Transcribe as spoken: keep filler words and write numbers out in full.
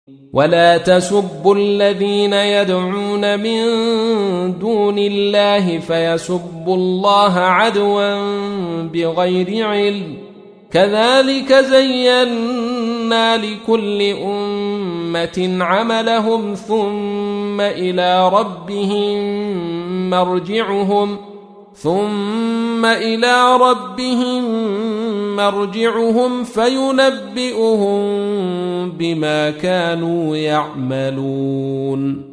ولا تسبوا الذين يدعون من دون الله فيسبوا الله عدوا بغير علم كذلك زينا لكل أمة عملهم ثم إلى ربهم مرجعهم ثم إلى ربهم مرجعهم فينبئهم بما كانوا يعملون